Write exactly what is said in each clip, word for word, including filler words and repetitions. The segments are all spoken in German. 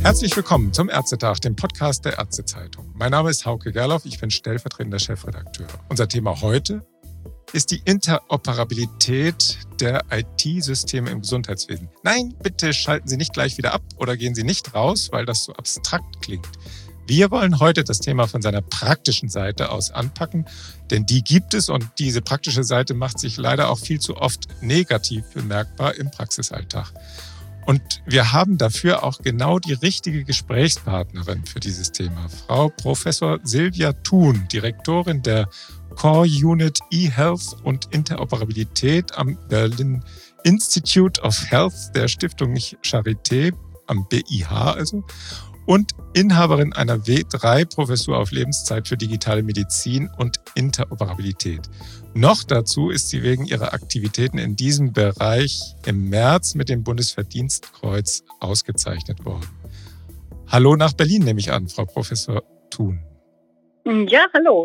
Herzlich willkommen zum Ärztetag, dem Podcast der Ärztezeitung. Mein Name ist Hauke Gerloff, ich bin stellvertretender Chefredakteur. Unser Thema heute ist die Interoperabilität der I T-Systeme im Gesundheitswesen. Nein, bitte schalten Sie nicht gleich wieder ab oder gehen Sie nicht raus, weil das so abstrakt klingt. Wir wollen heute das Thema von seiner praktischen Seite aus anpacken, denn die gibt es und diese praktische Seite macht sich leider auch viel zu oft negativ bemerkbar im Praxisalltag. Und wir haben dafür auch genau die richtige Gesprächspartnerin für dieses Thema. Frau Professor Silvia Thun, Direktorin der Core Unit eHealth und Interoperabilität am Berlin Institute of Health der Stiftung Charité, am B I H also, und Inhaberin einer W drei Professur auf Lebenszeit für digitale Medizin und Interoperabilität. Noch dazu ist sie wegen ihrer Aktivitäten in diesem Bereich im März mit dem Bundesverdienstkreuz ausgezeichnet worden. Hallo nach Berlin, nehme ich an, Frau Professor Thun. Ja, hallo.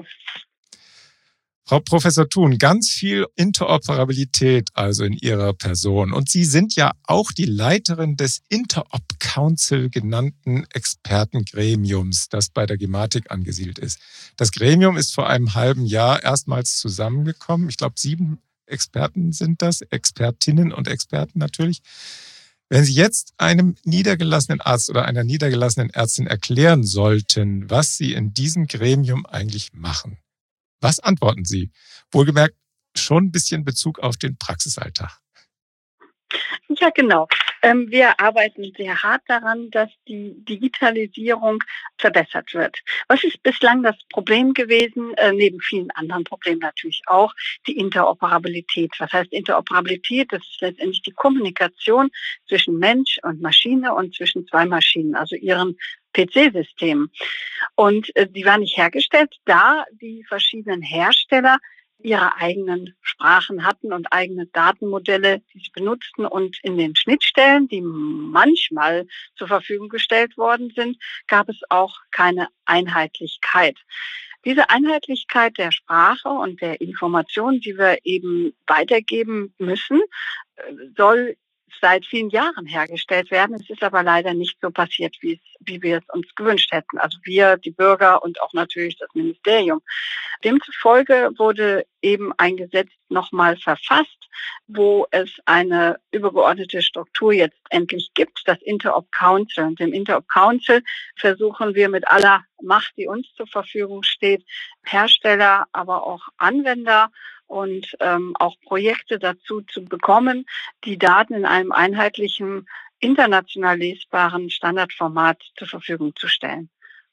Frau Professor Thun, ganz viel Interoperabilität also in Ihrer Person. Und Sie sind ja auch die Leiterin des Interop Council genannten Expertengremiums, das bei der Gematik angesiedelt ist. Das Gremium ist vor einem halben Jahr erstmals zusammengekommen. Ich glaube, sieben Experten sind das, Expertinnen und Experten natürlich. Wenn Sie jetzt einem niedergelassenen Arzt oder einer niedergelassenen Ärztin erklären sollten, was Sie in diesem Gremium eigentlich machen, was antworten Sie? Wohlgemerkt schon ein bisschen Bezug auf den Praxisalltag. Ja, genau. Ähm, wir arbeiten sehr hart daran, dass die Digitalisierung verbessert wird. Was ist bislang das Problem gewesen, äh, neben vielen anderen Problemen natürlich auch, die Interoperabilität. Was heißt Interoperabilität? Das ist letztendlich die Kommunikation zwischen Mensch und Maschine und zwischen zwei Maschinen, also ihren P C-Systemen. Und äh, die war nicht hergestellt, da die verschiedenen Hersteller ihre eigenen Sprachen hatten und eigene Datenmodelle, die sie benutzten. Und in den Schnittstellen, die manchmal zur Verfügung gestellt worden sind, gab es auch keine Einheitlichkeit. Diese Einheitlichkeit der Sprache und der Informationen, die wir eben weitergeben müssen, soll seit vielen Jahren hergestellt werden. Es ist aber leider nicht so passiert, wie es, wie wir es uns gewünscht hätten. Also wir, die Bürger und auch natürlich das Ministerium. Demzufolge wurde eben ein Gesetz nochmal verfasst, wo es eine übergeordnete Struktur jetzt endlich gibt, das Interop Council. Und im Interop Council versuchen wir mit aller Macht, die uns zur Verfügung steht, Hersteller, aber auch Anwender und ähm, auch Projekte dazu zu bekommen, die Daten in einem einheitlichen, international lesbaren Standardformat zur Verfügung zu stellen.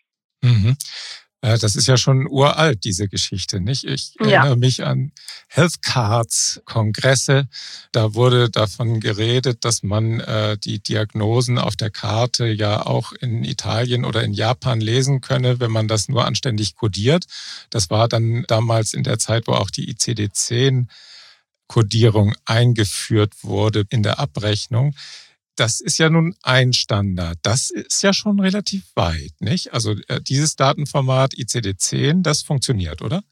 Mhm. Das ist ja schon uralt, diese Geschichte, nicht? Ich Ja. erinnere mich an Health Cards, Kongresse. Da wurde davon geredet, dass man äh, die Diagnosen auf der Karte ja auch in Italien oder in Japan lesen könne, wenn man das nur anständig kodiert. Das war dann damals in der Zeit, wo auch die I C D zehn Kodierung eingeführt wurde in der Abrechnung. Das ist ja nun ein Standard. Das ist ja schon relativ weit, nicht? Also äh, dieses Datenformat I C D zehn, das funktioniert, oder?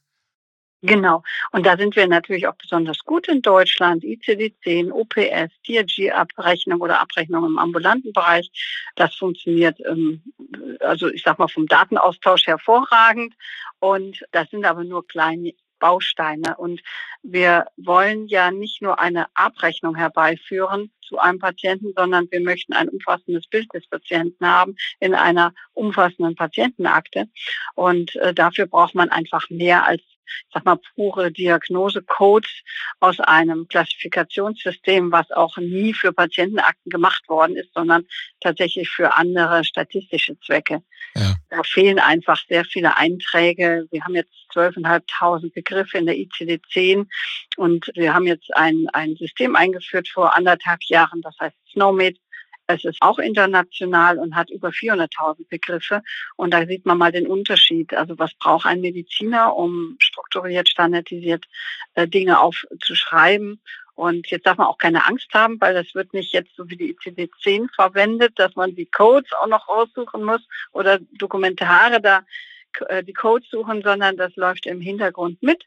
Genau. Und da sind wir natürlich auch besonders gut in Deutschland. I C D zehn, O P S, D R G-Abrechnung oder Abrechnung im ambulanten Bereich. Das funktioniert, ähm, also ich sag mal vom Datenaustausch hervorragend. Und das sind aber nur kleine Bausteine. Und wir wollen ja nicht nur eine Abrechnung herbeiführen zu einem Patienten, sondern wir möchten ein umfassendes Bild des Patienten haben in einer umfassenden Patientenakte. Und äh, dafür braucht man einfach mehr als, ich sag mal, pure Diagnosecodes aus einem Klassifikationssystem, was auch nie für Patientenakten gemacht worden ist, sondern tatsächlich für andere statistische Zwecke. Ja. Da fehlen einfach sehr viele Einträge. Wir haben jetzt zwölftausendfünfhundert Begriffe in der I C D zehn und wir haben jetzt ein, ein System eingeführt vor anderthalb Jahren, das heißt SNOMED. Es ist auch international und hat über vierhunderttausend Begriffe. Und da sieht man mal den Unterschied. Also was braucht ein Mediziner, um strukturiert, standardisiert äh, Dinge aufzuschreiben? Und jetzt darf man auch keine Angst haben, weil das wird nicht jetzt so wie die I C D zehn verwendet, dass man die Codes auch noch raussuchen muss oder Dokumentare da äh, die Codes suchen, sondern das läuft im Hintergrund mit.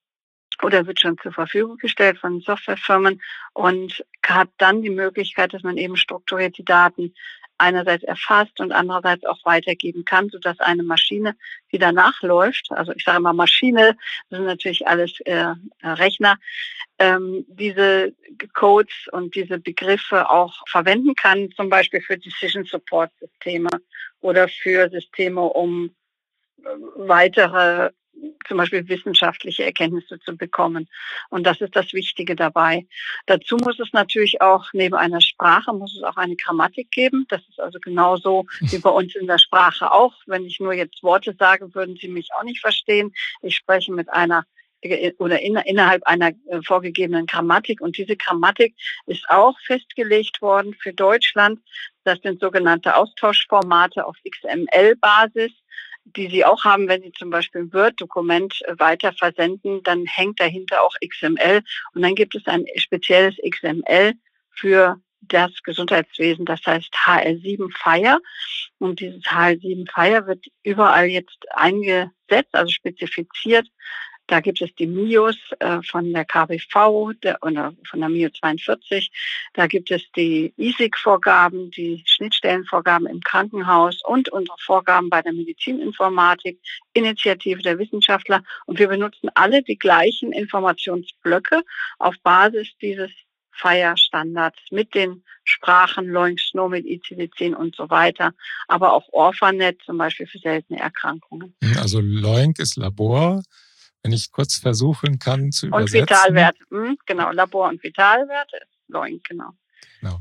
Oder wird schon zur Verfügung gestellt von Softwarefirmen und hat dann die Möglichkeit, dass man eben strukturiert die Daten einerseits erfasst und andererseits auch weitergeben kann, sodass eine Maschine, die danach läuft, also ich sage immer Maschine, das sind natürlich alles äh, Rechner, ähm, diese Codes und diese Begriffe auch verwenden kann, zum Beispiel für Decision Support Systeme oder für Systeme, um äh, weitere, zum Beispiel wissenschaftliche Erkenntnisse zu bekommen. Und das ist das Wichtige dabei. Dazu muss es natürlich auch, neben einer Sprache, muss es auch eine Grammatik geben. Das ist also genauso wie bei uns in der Sprache auch. Wenn ich nur jetzt Worte sage, würden Sie mich auch nicht verstehen. Ich spreche mit einer oder in, innerhalb einer äh, vorgegebenen Grammatik. Und diese Grammatik ist auch festgelegt worden für Deutschland. Das sind sogenannte Austauschformate auf X M L-Basis, die Sie auch haben, wenn Sie zum Beispiel ein Word-Dokument äh, weiter versenden, dann hängt dahinter auch X M L. Und dann gibt es ein spezielles X M L für das Gesundheitswesen, das heißt H L sieben FHIR. Und dieses H L sieben FHIR wird überall jetzt eingesetzt, also spezifiziert. Da gibt es die M I O S äh, von der K B V der, oder von der M I O zweiundvierzig. Da gibt es die I S I C-Vorgaben, die Schnittstellenvorgaben im Krankenhaus und unsere Vorgaben bei der Medizininformatik, Initiative der Wissenschaftler. Und wir benutzen alle die gleichen Informationsblöcke auf Basis dieses FHIR-Standards mit den Sprachen Loinc, SNOMED, I C D zehn und so weiter, aber auch Orphanet zum Beispiel für seltene Erkrankungen. Also Loinc ist Labor. Wenn ich kurz versuchen kann zu übersetzen. Und Vitalwerte, hm, genau, Labor- und Vitalwerte ist Loinc, genau. Genau.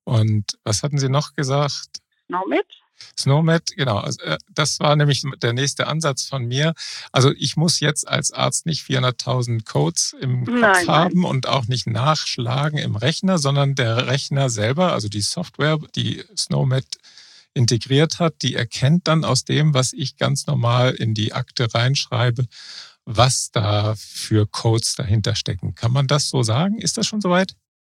Und was hatten Sie noch gesagt? SNOMED. SNOMED, genau. Also, äh, das war nämlich der nächste Ansatz von mir. Also ich muss jetzt als Arzt nicht vierhunderttausend Codes im Kopf Nein, haben nein. und auch nicht nachschlagen im Rechner, sondern der Rechner selber, also die Software, die SNOMED integriert hat, die erkennt dann aus dem, was ich ganz normal in die Akte reinschreibe, was da für Codes dahinter stecken. Kann man das so sagen? Ist das schon soweit?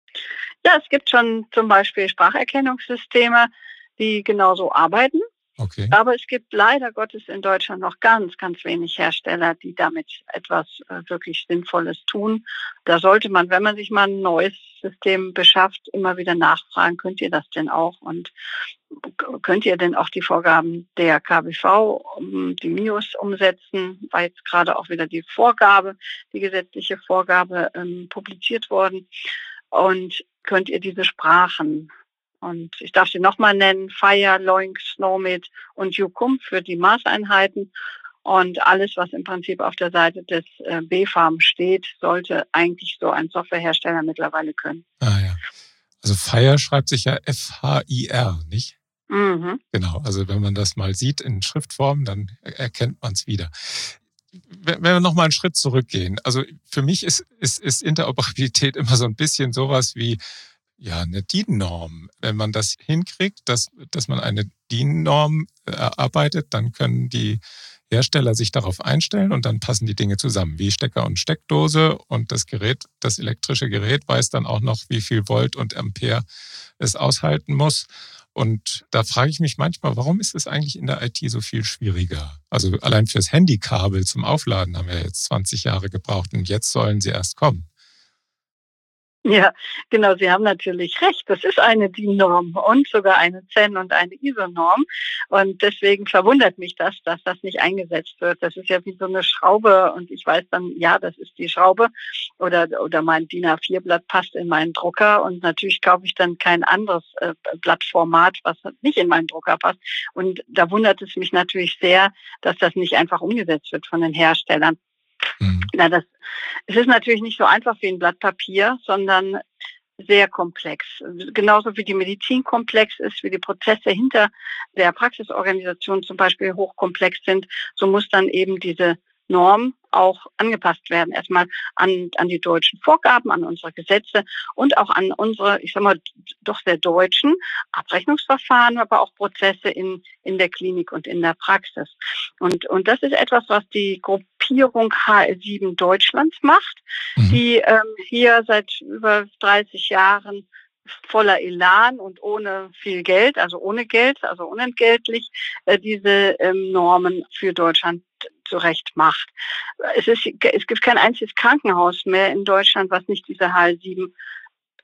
Ja, es gibt schon zum Beispiel Spracherkennungssysteme, die genauso arbeiten. Okay. Aber es gibt leider Gottes in Deutschland noch ganz, ganz wenig Hersteller, die damit etwas äh, wirklich Sinnvolles tun. Da sollte man, wenn man sich mal ein neues System beschafft, immer wieder nachfragen, könnt ihr das denn auch? Und könnt ihr denn auch die Vorgaben der K B V, die M I O S umsetzen? War jetzt gerade auch wieder die Vorgabe, die gesetzliche Vorgabe ähm, publiziert worden. Und könnt ihr diese Sprachen, und ich darf sie nochmal nennen, FHIR, Loinc, SNOMED und U C U M für die Maßeinheiten. Und alles, was im Prinzip auf der Seite des äh, B F A M steht, sollte eigentlich so ein Softwarehersteller mittlerweile können. Ah ja. Also FHIR schreibt sich ja F H I R, nicht? Mhm. Genau, also wenn man das mal sieht in Schriftform, dann erkennt man es wieder. Wenn wir nochmal einen Schritt zurückgehen, also für mich ist, ist, ist Interoperabilität immer so ein bisschen sowas wie ja, eine D I N-Norm. Wenn man das hinkriegt, dass, dass man eine D I N-Norm erarbeitet, dann können die Hersteller sich darauf einstellen und dann passen die Dinge zusammen, wie Stecker und Steckdose, und das Gerät, das elektrische Gerät weiß dann auch noch, wie viel Volt und Ampere es aushalten muss. Und da frage ich mich manchmal, warum ist es eigentlich in der I T so viel schwieriger? Also allein fürs Handykabel zum Aufladen haben wir jetzt zwanzig Jahre gebraucht und jetzt sollen sie erst kommen. Ja, genau, Sie haben natürlich recht. Das ist eine D I N-Norm und sogar eine C E N und eine I S O-Norm. Und deswegen verwundert mich das, dass das nicht eingesetzt wird. Das ist ja wie so eine Schraube und ich weiß dann, ja, das ist die Schraube oder, oder mein D I N A vier Blatt passt in meinen Drucker und natürlich kaufe ich dann kein anderes äh, Blattformat, was nicht in meinen Drucker passt. Und da wundert es mich natürlich sehr, dass das nicht einfach umgesetzt wird von den Herstellern. Mhm. Na, das, es ist natürlich nicht so einfach wie ein Blatt Papier, sondern sehr komplex. Genauso wie die Medizin komplex ist, wie die Prozesse hinter der Praxisorganisation zum Beispiel hochkomplex sind, so muss dann eben diese Norm auch angepasst werden. Erstmal an, an die deutschen Vorgaben, an unsere Gesetze und auch an unsere, ich sag mal, doch sehr deutschen Abrechnungsverfahren, aber auch Prozesse in, in der Klinik und in der Praxis. Und, und das ist etwas, was die Gruppierung H L sieben Deutschland macht, mhm. die ähm, hier seit über dreißig Jahren voller Elan und ohne viel Geld, also ohne Geld, also unentgeltlich, äh, diese ähm, Normen für Deutschland zurecht macht. Es ist, es gibt kein einziges Krankenhaus mehr in Deutschland, was nicht diese H L sieben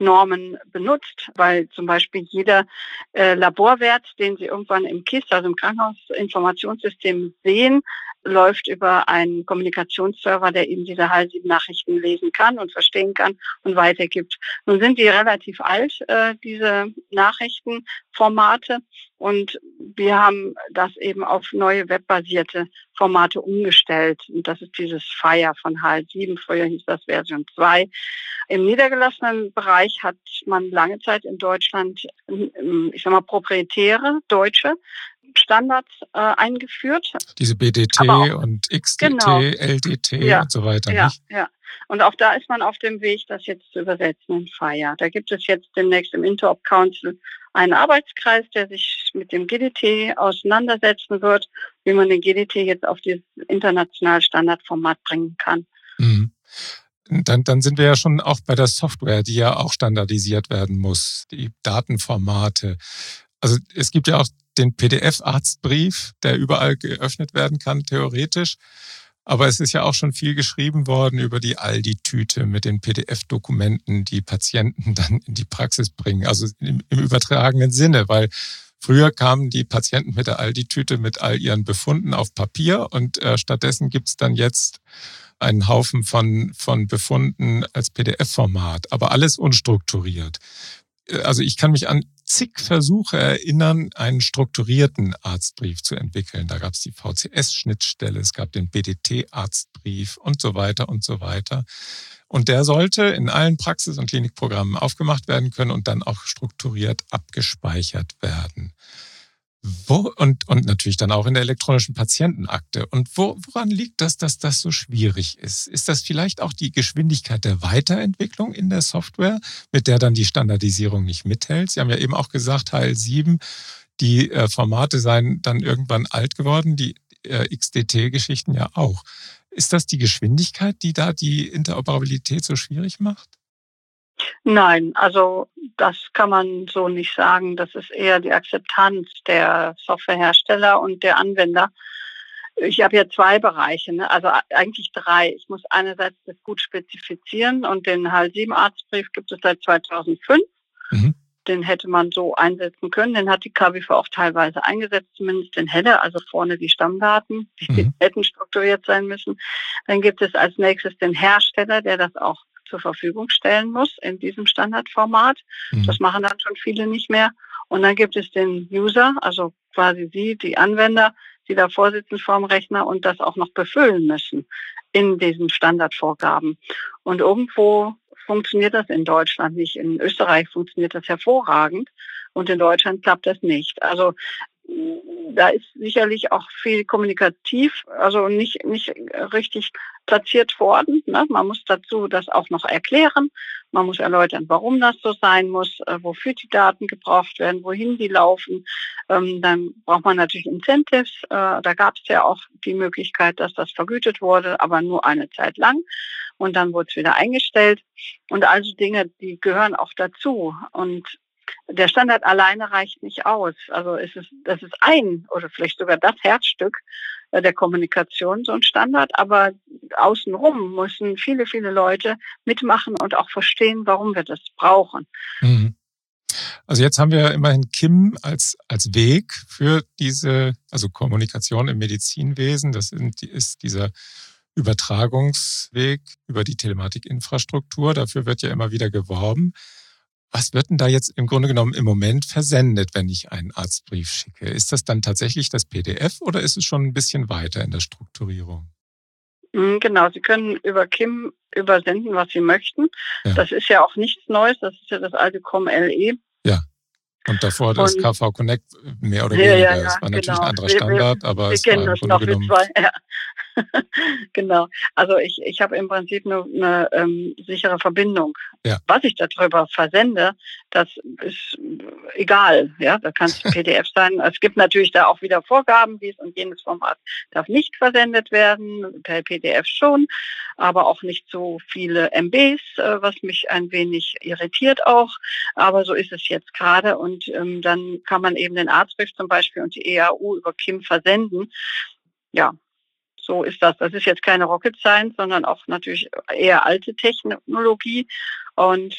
Normen benutzt, weil zum Beispiel jeder äh, Laborwert, den Sie irgendwann im K I S, also im Krankenhausinformationssystem sehen, läuft über einen Kommunikationsserver, der eben diese H L sieben Nachrichten lesen kann und verstehen kann und weitergibt. Nun sind die relativ alt, äh, diese Nachrichtenformate, und wir haben das eben auf neue webbasierte Formate umgestellt. Und das ist dieses FHIR von H L sieben, früher hieß das Version zwei. Im niedergelassenen Bereich hat man lange Zeit in Deutschland, ich sag mal, proprietäre deutsche Standards äh, eingeführt. Diese B D T auch, und X D T, genau. L D T Ja, und so weiter, ja, nicht? Ja, und auch da ist man auf dem Weg, das jetzt zu übersetzen in FHIR. Da gibt es jetzt demnächst im Interop Council einen Arbeitskreis, der sich mit dem G D T auseinandersetzen wird, wie man den G D T jetzt auf dieses internationale Standardformat bringen kann. Mhm. Dann, dann sind wir ja schon auch bei der Software, die ja auch standardisiert werden muss, die Datenformate. Also es gibt ja auch den P D F-Arztbrief, der überall geöffnet werden kann, theoretisch. Aber es ist ja auch schon viel geschrieben worden über die Aldi-Tüte mit den P D F-Dokumenten, die Patienten dann in die Praxis bringen. Also im, im übertragenen Sinne, weil früher kamen die Patienten mit der Aldi-Tüte mit all ihren Befunden auf Papier und äh, stattdessen gibt's dann jetzt einen Haufen von, von Befunden als P D F-Format, aber alles unstrukturiert. Also ich kann mich an zig Versuche erinnern, einen strukturierten Arztbrief zu entwickeln. Da gab es die V C S-Schnittstelle, es gab den B D T-Arztbrief und so weiter und so weiter. Und der sollte in allen Praxis- und Klinikprogrammen aufgemacht werden können und dann auch strukturiert abgespeichert werden. Wo, und, und natürlich dann auch in der elektronischen Patientenakte. Und wo, woran liegt das, dass das so schwierig ist? Ist das vielleicht auch die Geschwindigkeit der Weiterentwicklung in der Software, mit der dann die Standardisierung nicht mithält? Sie haben ja eben auch gesagt, H L sieben, die äh, Formate seien dann irgendwann alt geworden, die äh, X D T-Geschichten ja auch. Ist das die Geschwindigkeit, die da die Interoperabilität so schwierig macht? Nein, also das kann man so nicht sagen. Das ist eher die Akzeptanz der Softwarehersteller und der Anwender. Ich habe ja zwei Bereiche, ne? Also eigentlich drei. Ich muss einerseits das gut spezifizieren, und den H L sieben Arztbrief gibt es seit zweitausendfünf. Mhm. Den hätte man so einsetzen können. Den hat die K B V auch teilweise eingesetzt, zumindest den Header, also vorne die Stammdaten, die mhm. hätten strukturiert sein müssen. Dann gibt es als nächstes den Hersteller, der das auch zur Verfügung stellen muss in diesem Standardformat. Mhm. Das machen dann schon viele nicht mehr. Und dann gibt es den User, also quasi Sie, die Anwender, die davor sitzen vorm Rechner und das auch noch befüllen müssen in diesen Standardvorgaben. Und irgendwo funktioniert das in Deutschland nicht. In Österreich funktioniert das hervorragend und in Deutschland klappt das nicht. Also da ist sicherlich auch viel kommunikativ, also nicht, nicht richtig platziert worden. Ne? Man muss dazu das auch noch erklären. Man muss erläutern, warum das so sein muss, äh, wofür die Daten gebraucht werden, wohin die laufen. Ähm, dann braucht man natürlich Incentives. Äh, da gab es ja auch die Möglichkeit, dass das vergütet wurde, aber nur eine Zeit lang. Und dann wurde es wieder eingestellt. Und also Dinge, die gehören auch dazu. Und der Standard alleine reicht nicht aus. Also es ist, das ist ein oder vielleicht sogar das Herzstück der Kommunikation, so ein Standard. Aber außenrum müssen viele, viele Leute mitmachen und auch verstehen, warum wir das brauchen. Mhm. Also jetzt haben wir immerhin K I M als, als Weg für diese, also Kommunikation im Medizinwesen. Das ist dieser Übertragungsweg über die Telematikinfrastruktur. Dafür wird ja immer wieder geworben. Was wird denn da jetzt im Grunde genommen im Moment versendet, wenn ich einen Arztbrief schicke? Ist das dann tatsächlich das P D F oder ist es schon ein bisschen weiter in der Strukturierung? Genau, Sie können über K I M übersenden, was Sie möchten. Ja. Das ist ja auch nichts Neues, das ist ja das alte C O M L E. Ja. Und davor das Und K V Connect mehr oder ja, weniger. Ja, ja, es war natürlich genau. ein anderer Standard, wir, aber wir es kennen war im das Grunde noch genommen... Zwei, ja. Genau. Also ich, ich habe im Prinzip eine, eine ähm, sichere Verbindung. Ja. Was ich darüber versende, das ist egal. Ja, da kann es P D F sein. Es gibt natürlich da auch wieder Vorgaben, dies und jenes Format darf nicht versendet werden, per P D F schon, aber auch nicht so viele M Bs, äh, was mich ein wenig irritiert auch. Aber so ist es jetzt gerade, und ähm, dann kann man eben den Arztbrief zum Beispiel und die E A U über K I M versenden. Ja, so ist das. Das ist jetzt keine Rocket Science, sondern auch natürlich eher alte Technologie. Und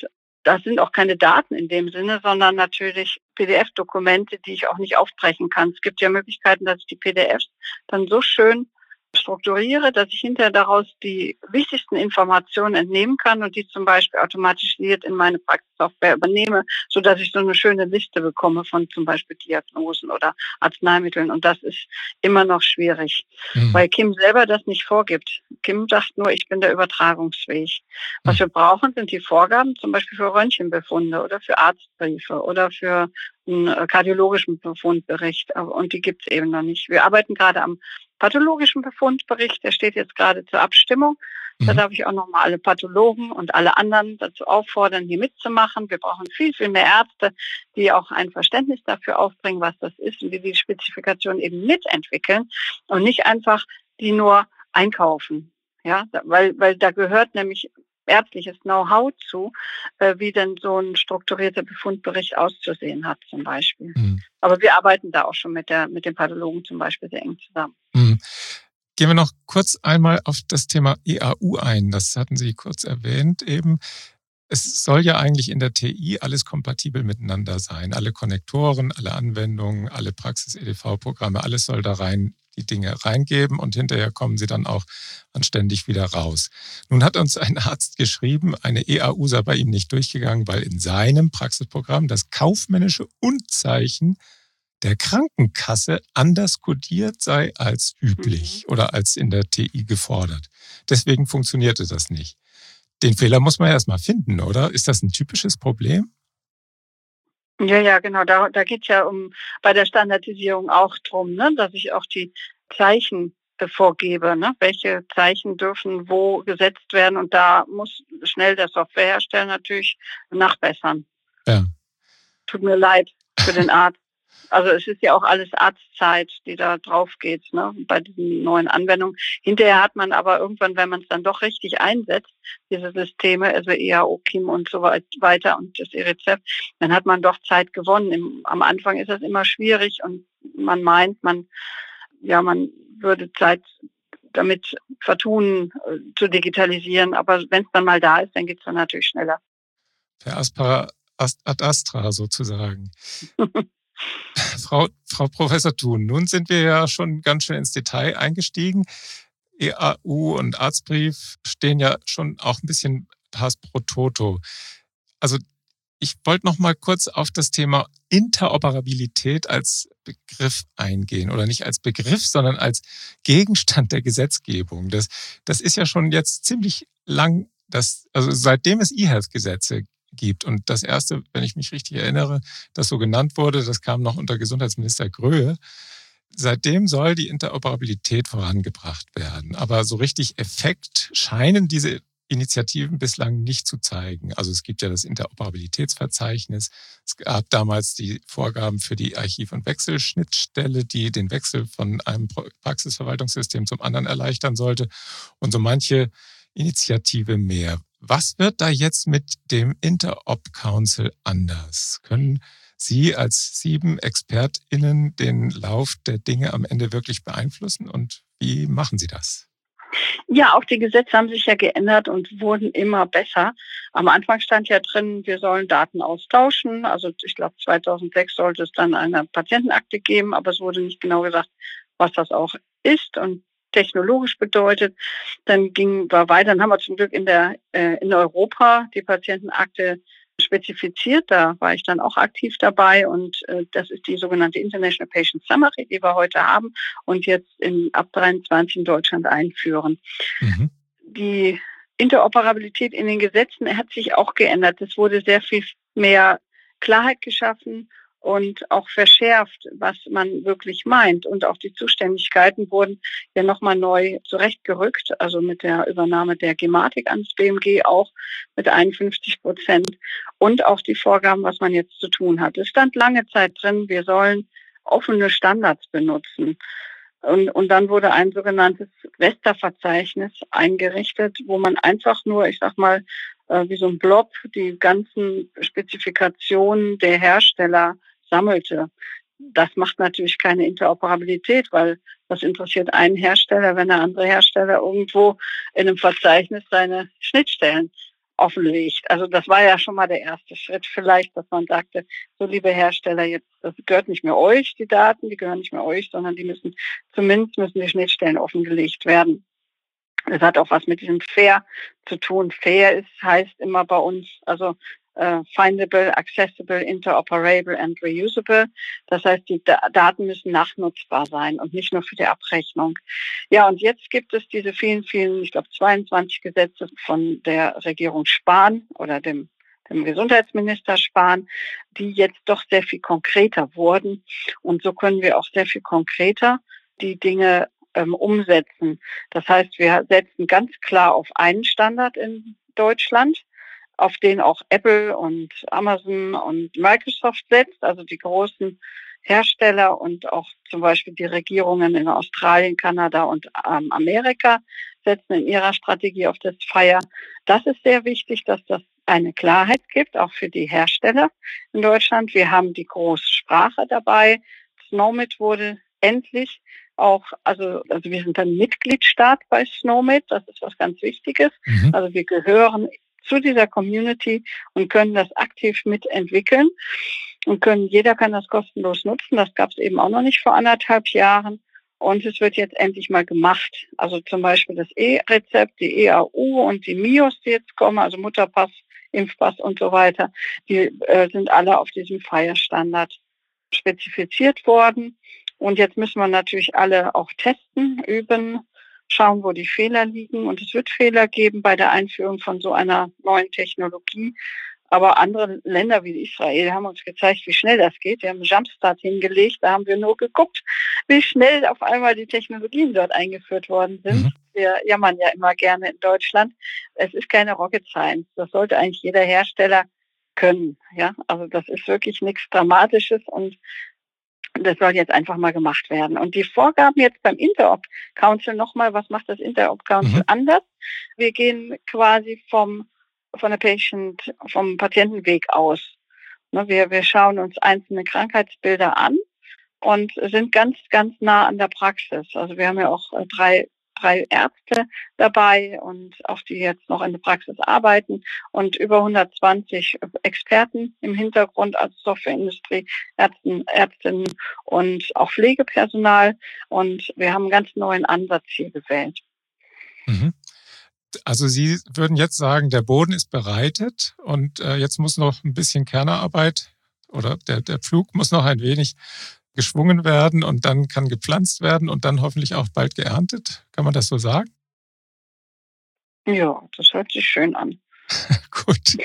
das sind auch keine Daten in dem Sinne, sondern natürlich P D F-Dokumente, die ich auch nicht aufbrechen kann. Es gibt ja Möglichkeiten, dass ich die P D Fs dann so schön strukturiere, dass ich hinterher daraus die wichtigsten Informationen entnehmen kann und die zum Beispiel automatisiert in meine Praxissoftware übernehme, sodass ich so eine schöne Liste bekomme von zum Beispiel Diagnosen oder Arzneimitteln. Und das ist immer noch schwierig, mhm. weil Kim selber das nicht vorgibt. Kim sagt nur, ich bin da übertragungsfähig. Was mhm. wir brauchen, sind die Vorgaben zum Beispiel für Röntgenbefunde oder für Arztbriefe oder für einen kardiologischen Befundbericht. Und die gibt es eben noch nicht. Wir arbeiten gerade am pathologischen Befundbericht, der steht jetzt gerade zur Abstimmung. Da mhm. darf ich auch nochmal alle Pathologen und alle anderen dazu auffordern, hier mitzumachen. Wir brauchen viel, viel mehr Ärzte, die auch ein Verständnis dafür aufbringen, was das ist und die die Spezifikation eben mitentwickeln und nicht einfach die nur einkaufen. Ja, weil, weil da gehört nämlich ärztliches Know-how zu, äh, wie denn so ein strukturierter Befundbericht auszusehen hat zum Beispiel. Mhm. Aber wir arbeiten da auch schon mit der mit den Pathologen zum Beispiel sehr eng zusammen. Mhm. Gehen wir noch kurz einmal auf das Thema E A U ein. Das hatten Sie kurz erwähnt eben. Es soll ja eigentlich in der T I alles kompatibel miteinander sein. Alle Konnektoren, alle Anwendungen, alle Praxis-E D V-Programme, alles soll da rein die Dinge reingeben und hinterher kommen sie dann auch anständig wieder raus. Nun hat uns ein Arzt geschrieben, eine E A U sei bei ihm nicht durchgegangen, weil in seinem Praxisprogramm das kaufmännische Unzeichen der Krankenkasse anders kodiert sei als üblich mhm. oder als in der T I gefordert. Deswegen funktionierte das nicht. Den Fehler muss man ja erstmal finden, oder? Ist das ein typisches Problem? Ja, ja, genau. Da, da geht es ja um bei der Standardisierung auch drum, ne, dass ich auch die Zeichen äh, vorgebe. Ne? Welche Zeichen dürfen wo gesetzt werden? Und da muss schnell der Softwarehersteller natürlich nachbessern. Ja. Tut mir leid für den Arzt. Also es ist ja auch alles Arztzeit, die da drauf geht, ne, bei diesen neuen Anwendungen. Hinterher hat man aber irgendwann, wenn man es dann doch richtig einsetzt, diese Systeme, also E A U, Kim und so weiter und das E-Rezept, dann hat man doch Zeit gewonnen. Im, am Anfang ist das immer schwierig und man meint, man, ja, man würde Zeit damit vertun, äh, zu digitalisieren. Aber wenn es dann mal da ist, dann geht es dann natürlich schneller. Per aspera ad astra sozusagen. Frau, Frau Professor Thun, nun sind wir ja schon ganz schön ins Detail eingestiegen. E A U und Arztbrief stehen ja schon auch ein bisschen Pass pro Toto. Also ich wollte noch mal kurz auf das Thema Interoperabilität als Begriff eingehen. Oder nicht als Begriff, sondern als Gegenstand der Gesetzgebung. Das, das ist ja schon jetzt ziemlich lang, das, also seitdem es E-Health-Gesetze gibt. Und das erste, wenn ich mich richtig erinnere, das so genannt wurde, das kam noch unter Gesundheitsminister Gröhe. Seitdem soll die Interoperabilität vorangebracht werden. Aber so richtig Effekt scheinen diese Initiativen bislang nicht zu zeigen. Also es gibt ja das Interoperabilitätsverzeichnis. Es gab damals die Vorgaben für die Archiv- und Wechselschnittstelle, die den Wechsel von einem Praxisverwaltungssystem zum anderen erleichtern sollte. Und so manche Initiative mehr. Was wird da jetzt mit dem Interop Council anders? Können Sie als sieben ExpertInnen den Lauf der Dinge am Ende wirklich beeinflussen und wie machen Sie das? Ja, auch die Gesetze haben sich ja geändert und wurden immer besser. Am Anfang stand ja drin, wir sollen Daten austauschen. Also ich glaube zweitausendsechs sollte es dann eine Patientenakte geben, aber es wurde nicht genau gesagt, was das auch ist und technologisch bedeutet. Dann ging wir weiter, dann haben wir zum Glück in der äh, in Europa die Patientenakte spezifiziert. Da war ich dann auch aktiv dabei und äh, das ist die sogenannte International Patient Summary, die wir heute haben und jetzt in, ab dreiundzwanzig in Deutschland einführen. Mhm. Die Interoperabilität in den Gesetzen hat sich auch geändert. Es wurde sehr viel mehr Klarheit geschaffen und auch verschärft, was man wirklich meint. Und auch die Zuständigkeiten wurden ja nochmal neu zurechtgerückt, also mit der Übernahme der Gematik ans B M G auch mit einundfünfzig Prozent und auch die Vorgaben, was man jetzt zu tun hat. Es stand lange Zeit drin, wir sollen offene Standards benutzen. Und, und dann wurde ein sogenanntes Rasterverzeichnis eingerichtet, wo man einfach nur, ich sag mal, äh, wie so ein Blob die ganzen Spezifikationen der Hersteller sammelte. Das macht natürlich keine Interoperabilität, weil das interessiert einen Hersteller, wenn der andere Hersteller irgendwo in einem Verzeichnis seine Schnittstellen offenlegt. Also das war ja schon mal der erste Schritt vielleicht, dass man sagte, so liebe Hersteller, jetzt das gehört nicht mehr euch, die Daten, die gehören nicht mehr euch, sondern die müssen, zumindest müssen die Schnittstellen offengelegt werden. Das hat auch was mit diesem Fair zu tun. Fair ist, heißt immer bei uns, also äh, findable, accessible, interoperable and reusable. Das heißt, die da- Daten müssen nachnutzbar sein und nicht nur für die Abrechnung. Ja, und jetzt gibt es diese vielen, vielen, ich glaube zweiundzwanzig Gesetze von der Regierung Spahn oder dem dem Gesundheitsminister Spahn, die jetzt doch sehr viel konkreter wurden. Und so können wir auch sehr viel konkreter die Dinge ähm, umsetzen. Das heißt, wir setzen ganz klar auf einen Standard in Deutschland, auf den auch Apple und Amazon und Microsoft setzt, also die großen Hersteller und auch zum Beispiel die Regierungen in Australien, Kanada und ähm, Amerika setzen in ihrer Strategie auf das FHIR. Das ist sehr wichtig, dass das eine Klarheit gibt, auch für die Hersteller in Deutschland. Wir haben die Großsprache dabei. Snowmit wurde endlich auch, also, also wir sind ein Mitgliedstaat bei Snowmit, das ist was ganz Wichtiges. Mhm. Also wir gehören zu dieser Community und können das aktiv mitentwickeln und können, jeder kann das kostenlos nutzen. Das gab es eben auch noch nicht vor anderthalb Jahren. Und es wird jetzt endlich mal gemacht. Also zum Beispiel das E-Rezept, die E A U und die M I O S, die jetzt kommen, also Mutterpass, Impfpass und so weiter, die äh, sind alle auf diesem FHIR-Standard spezifiziert worden. Und jetzt müssen wir natürlich alle auch testen, üben, schauen, wo die Fehler liegen. Und es wird Fehler geben bei der Einführung von so einer neuen Technologie. Aber andere Länder wie Israel haben uns gezeigt, wie schnell das geht. Wir haben einen Jumpstart hingelegt. Da haben wir nur geguckt, wie schnell auf einmal die Technologien dort eingeführt worden sind. Mhm. Wir jammern ja immer gerne in Deutschland. Es ist keine Rocket Science. Das sollte eigentlich jeder Hersteller können. Ja, also das ist wirklich nichts Dramatisches und das soll jetzt einfach mal gemacht werden. Und die Vorgaben jetzt beim Interop Council nochmal, was macht das Interop Council mhm. anders? Wir gehen quasi vom von der Patient, vom Patientenweg aus. Wir, wir schauen uns einzelne Krankheitsbilder an und sind ganz, ganz nah an der Praxis. Also wir haben ja auch drei, drei Ärzte dabei und auch die jetzt noch in der Praxis arbeiten und über hundertzwanzig Experten im Hintergrund, also Softwareindustrie, Ärzten, Ärztinnen und auch Pflegepersonal. Und wir haben einen ganz neuen Ansatz hier gewählt. Mhm. Also Sie würden jetzt sagen, der Boden ist bereitet und äh, jetzt muss noch ein bisschen Kernarbeit oder der, der Pflug muss noch ein wenig geschwungen werden und dann kann gepflanzt werden und dann hoffentlich auch bald geerntet. Kann man das so sagen? Ja, das hört sich schön an. Gut.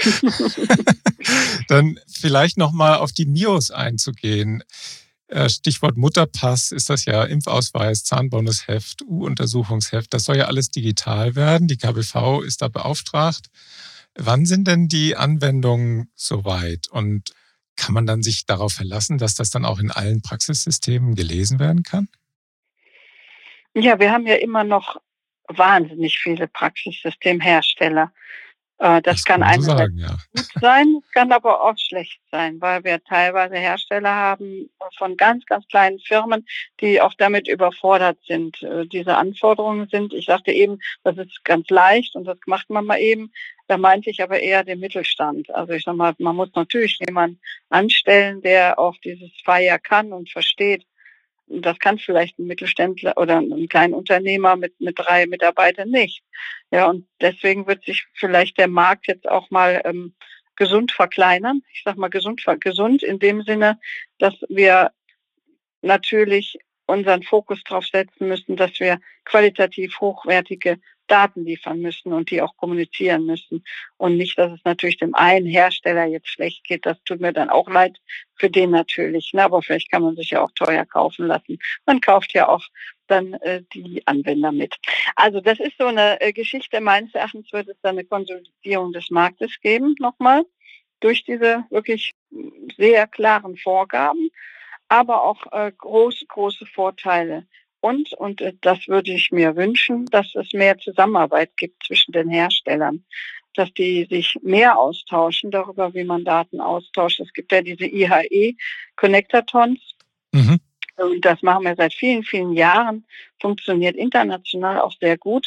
Dann vielleicht nochmal auf die M I O S einzugehen. Stichwort Mutterpass ist das ja Impfausweis, Zahnbonusheft, U-Untersuchungsheft. Das soll ja alles digital werden. Die K B V ist da beauftragt. Wann sind denn die Anwendungen soweit? Und kann man dann sich darauf verlassen, dass das dann auch in allen Praxissystemen gelesen werden kann? Ja, wir haben ja immer noch wahnsinnig viele Praxissystemhersteller. Das, das kann, kann einerseits sagen, ja. gut sein, kann aber auch schlecht sein, weil wir teilweise Hersteller haben von ganz, ganz kleinen Firmen, die auch damit überfordert sind. Diese Anforderungen sind, ich sagte eben, das ist ganz leicht und das macht man mal eben. Da meinte ich aber eher den Mittelstand. Also ich sag mal, man muss natürlich jemanden anstellen, der auch dieses FHIR kann und versteht. Das kann vielleicht ein Mittelständler oder ein kleiner Unternehmer mit, mit drei Mitarbeitern nicht. Ja, und deswegen wird sich vielleicht der Markt jetzt auch mal ähm, gesund verkleinern. Ich sag mal gesund, gesund in dem Sinne, dass wir natürlich unseren Fokus darauf setzen müssen, dass wir qualitativ hochwertige Daten liefern müssen und die auch kommunizieren müssen. Und nicht, dass es natürlich dem einen Hersteller jetzt schlecht geht. Das tut mir dann auch leid für den natürlich. Ne? Aber vielleicht kann man sich ja auch teuer kaufen lassen. Man kauft ja auch dann äh, die Anwender mit. Also das ist so eine äh, Geschichte. Meines Erachtens wird es dann eine Konsolidierung des Marktes geben, nochmal, durch diese wirklich sehr klaren Vorgaben, aber auch äh, große, große Vorteile. Und, und das würde ich mir wünschen, dass es mehr Zusammenarbeit gibt zwischen den Herstellern, dass die sich mehr austauschen darüber, wie man Daten austauscht. Es gibt ja diese I H E-Connectatons. Mhm. Und das machen wir seit vielen, vielen Jahren, funktioniert international auch sehr gut.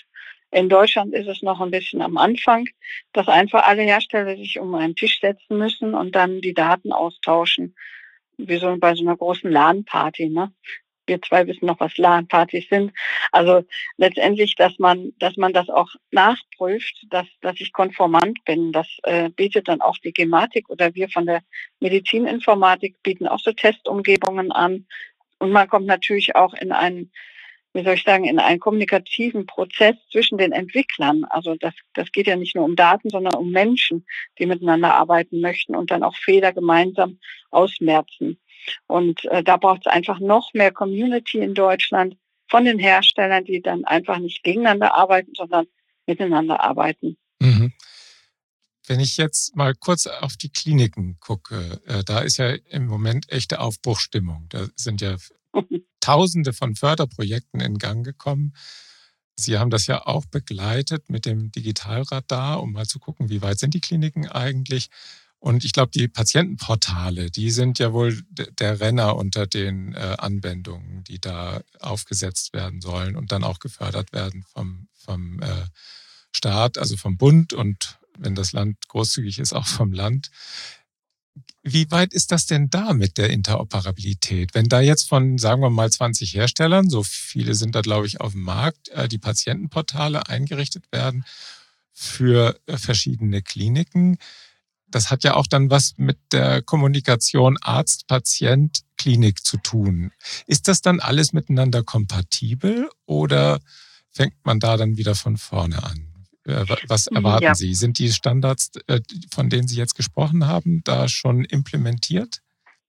In Deutschland ist es noch ein bisschen am Anfang, dass einfach alle Hersteller sich um einen Tisch setzen müssen und dann die Daten austauschen, wie so bei so einer großen LAN-Party, ne? Wir zwei wissen noch, was LAN-Partys sind. Also letztendlich, dass man, dass man das auch nachprüft, dass, dass ich konformant bin. Das äh, bietet dann auch die Gematik oder wir von der Medizininformatik bieten auch so Testumgebungen an. Und man kommt natürlich auch in einen, wie soll ich sagen, in einen kommunikativen Prozess zwischen den Entwicklern. Also das, das geht ja nicht nur um Daten, sondern um Menschen, die miteinander arbeiten möchten und dann auch Fehler gemeinsam ausmerzen. Und äh, da braucht es einfach noch mehr Community in Deutschland von den Herstellern, die dann einfach nicht gegeneinander arbeiten, sondern miteinander arbeiten. Mhm. Wenn ich jetzt mal kurz auf die Kliniken gucke, äh, da ist ja im Moment echte Aufbruchstimmung. Da sind ja Tausende von Förderprojekten in Gang gekommen. Sie haben das ja auch begleitet mit dem Digitalradar, um mal zu gucken, wie weit sind die Kliniken eigentlich. Und ich glaube, die Patientenportale, die sind ja wohl der Renner unter den äh, Anwendungen, die da aufgesetzt werden sollen und dann auch gefördert werden vom, vom äh, Staat, also vom Bund und wenn das Land großzügig ist, auch vom Land. Wie weit ist das denn da mit der Interoperabilität? Wenn da jetzt von, sagen wir mal, zwanzig Herstellern, so viele sind da, glaube ich, auf dem Markt, äh, die Patientenportale eingerichtet werden für äh, verschiedene Kliniken, das hat ja auch dann was mit der Kommunikation Arzt-Patient-Klinik zu tun. Ist das dann alles miteinander kompatibel oder fängt man da dann wieder von vorne an? Was erwarten ja. Sie? Sind die Standards, von denen Sie jetzt gesprochen haben, da schon implementiert?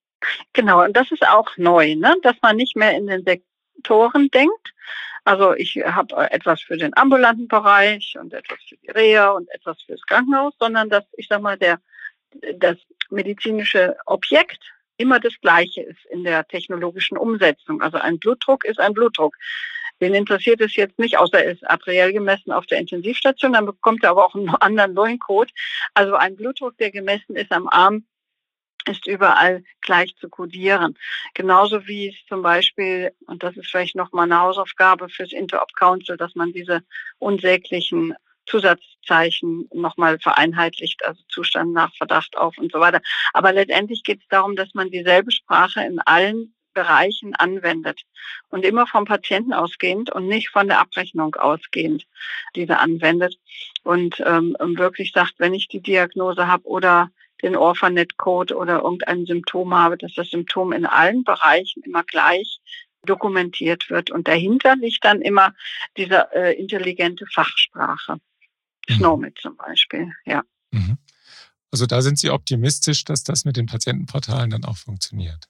Genau, und das ist auch neu, ne? Dass man nicht mehr in den Sektoren denkt. Also ich habe etwas für den ambulanten Bereich und etwas für die Reha und etwas fürs Krankenhaus, sondern dass, ich sag mal, der das medizinische Objekt immer das Gleiche ist in der technologischen Umsetzung. Also ein Blutdruck ist ein Blutdruck. Den interessiert es jetzt nicht, außer er ist arteriell gemessen auf der Intensivstation, dann bekommt er aber auch einen anderen neuen Code. Also ein Blutdruck, der gemessen ist am Arm, ist überall gleich zu kodieren. Genauso wie es zum Beispiel, und das ist vielleicht nochmal eine Hausaufgabe fürs Interop Council, dass man diese unsäglichen Zusatzzeichen nochmal vereinheitlicht, also Zustand nach Verdacht auf und so weiter. Aber letztendlich geht es darum, dass man dieselbe Sprache in allen Bereichen anwendet und immer vom Patienten ausgehend und nicht von der Abrechnung ausgehend diese anwendet und ähm, wirklich sagt, wenn ich die Diagnose habe oder den Orphanet-Code oder irgendein Symptom habe, dass das Symptom in allen Bereichen immer gleich dokumentiert wird. Und dahinter liegt dann immer diese äh, intelligente Fachsprache. Mhm. SNOMED zum Beispiel, ja. Mhm. Also da sind Sie optimistisch, dass das mit den Patientenportalen dann auch funktioniert?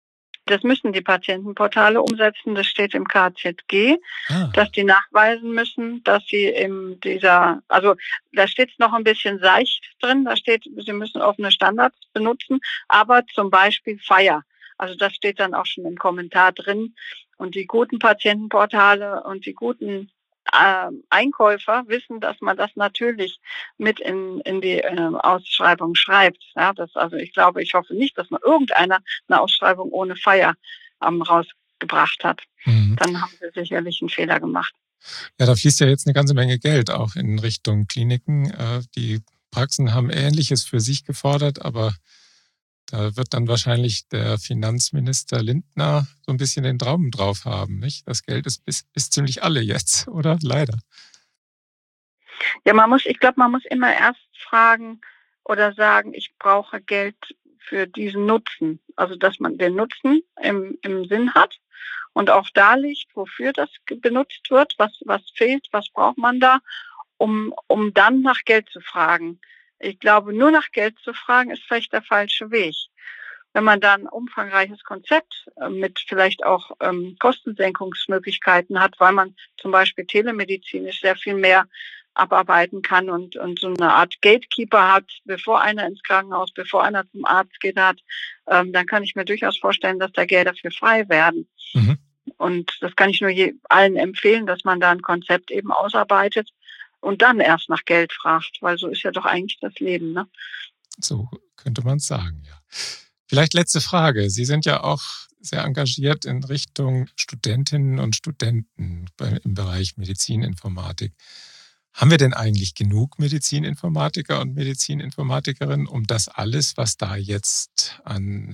Das müssen die Patientenportale umsetzen. Das steht im K Z G, ah. dass die nachweisen müssen, dass sie in dieser, also da steht es noch ein bisschen seicht drin. Da steht, sie müssen offene Standards benutzen, aber zum Beispiel FHIR. Also das steht dann auch schon im Kommentar drin. Und die guten Patientenportale und die guten äh, Einkäufer wissen, dass man das natürlich mit in, in die äh, Ausschreibung schreibt. Ja, das, also ich glaube, ich hoffe nicht, dass man irgendeiner eine Ausschreibung ohne FHIR ähm, rausgebracht hat. Mhm. Dann haben sie sicherlich einen Fehler gemacht. Ja, da fließt ja jetzt eine ganze Menge Geld auch in Richtung Kliniken. Äh, die Praxen haben Ähnliches für sich gefordert, aber da wird dann wahrscheinlich der Finanzminister Lindner so ein bisschen den Daumen drauf haben, nicht? Das Geld ist bis, bis ziemlich alle jetzt, oder? Leider. Ja, man muss, ich glaube, man muss immer erst fragen oder sagen, ich brauche Geld für diesen Nutzen. Also, dass man den Nutzen im, im Sinn hat und auch da liegt, wofür das benutzt wird, was, was fehlt, was braucht man da, um, um dann nach Geld zu fragen. Ich glaube, nur nach Geld zu fragen, ist vielleicht der falsche Weg. Wenn man dann ein umfangreiches Konzept äh, mit vielleicht auch ähm, Kostensenkungsmöglichkeiten hat, weil man zum Beispiel telemedizinisch sehr viel mehr abarbeiten kann und, und so eine Art Gatekeeper hat, bevor einer ins Krankenhaus, bevor einer zum Arzt geht hat, ähm, dann kann ich mir durchaus vorstellen, dass da Gelder für frei werden. Mhm. Und das kann ich nur je, allen empfehlen, dass man da ein Konzept eben ausarbeitet und dann erst nach Geld fragt, weil so ist ja doch eigentlich das Leben, ne? So könnte man es sagen, ja. Vielleicht letzte Frage. Sie sind ja auch sehr engagiert in Richtung Studentinnen und Studenten im Bereich Medizininformatik. Haben wir denn eigentlich genug Medizininformatiker und Medizininformatikerinnen, um das alles, was da jetzt an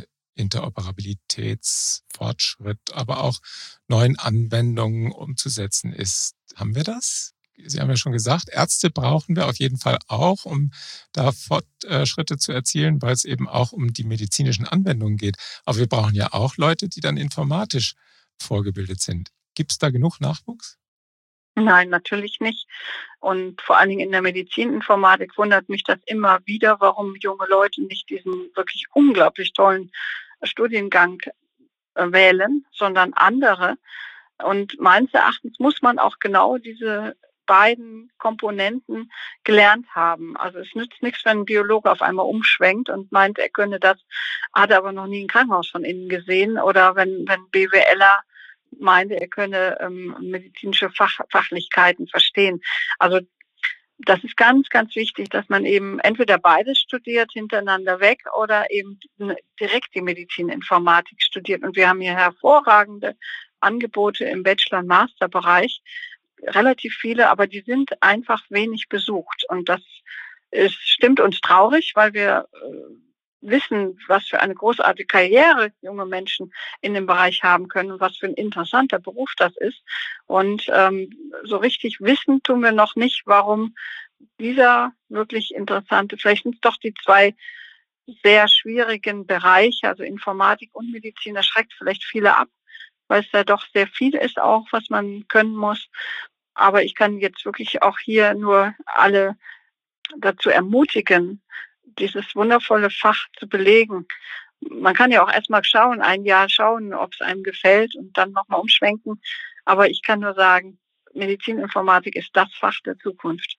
Interoperabilitätsfortschritt, aber auch neuen Anwendungen umzusetzen ist? Haben wir das? Sie haben ja schon gesagt, Ärzte brauchen wir auf jeden Fall auch, um da Fortschritte zu erzielen, weil es eben auch um die medizinischen Anwendungen geht. Aber wir brauchen ja auch Leute, die dann informatisch vorgebildet sind. Gibt es da genug Nachwuchs? Nein, natürlich nicht. Und vor allen Dingen in der Medizininformatik wundert mich das immer wieder, warum junge Leute nicht diesen wirklich unglaublich tollen Studiengang äh, wählen, sondern andere. Und meines Erachtens muss man auch genau diese beiden Komponenten gelernt haben. Also es nützt nichts, wenn ein Biologe auf einmal umschwenkt und meint, er könne das, hat aber noch nie ein Krankenhaus von innen gesehen. Oder wenn, wenn BWLer meinte, er könne ähm, medizinische Fach, Fachlichkeiten verstehen. Also das ist ganz, ganz wichtig, dass man eben entweder beides studiert hintereinander weg oder eben direkt die Medizininformatik studiert. Und wir haben hier hervorragende Angebote im Bachelor- und Masterbereich, relativ viele, aber die sind einfach wenig besucht. Und das ist, stimmt uns traurig, weil wir äh, wissen, was für eine großartige Karriere junge Menschen in dem Bereich haben können und was für ein interessanter Beruf das ist. Und ähm, so richtig wissen tun wir noch nicht, warum dieser wirklich interessante, vielleicht sind es doch die zwei sehr schwierigen Bereiche, also Informatik und Medizin, das schreckt vielleicht viele ab, weil es da doch sehr viel ist auch, was man können muss. Aber ich kann jetzt wirklich auch hier nur alle dazu ermutigen, dieses wundervolle Fach zu belegen. Man kann ja auch erstmal schauen, ein Jahr schauen, ob es einem gefällt und dann nochmal umschwenken. Aber ich kann nur sagen, Medizininformatik ist das Fach der Zukunft.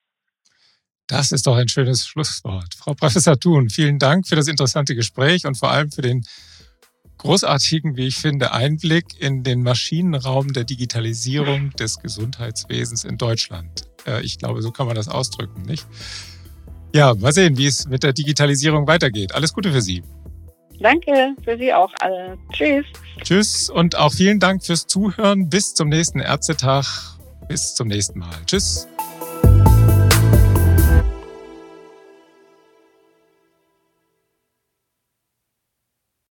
Das ist doch ein schönes Schlusswort. Frau Professor Thun, vielen Dank für das interessante Gespräch und vor allem für den großartigen, wie ich finde, Einblick in den Maschinenraum der Digitalisierung des Gesundheitswesens in Deutschland. Ich glaube, so kann man das ausdrücken, nicht? Ja, mal sehen, wie es mit der Digitalisierung weitergeht. Alles Gute für Sie. Danke, für Sie auch alle. Tschüss. Tschüss und auch vielen Dank fürs Zuhören. Bis zum nächsten Ärztetag. Bis zum nächsten Mal. Tschüss.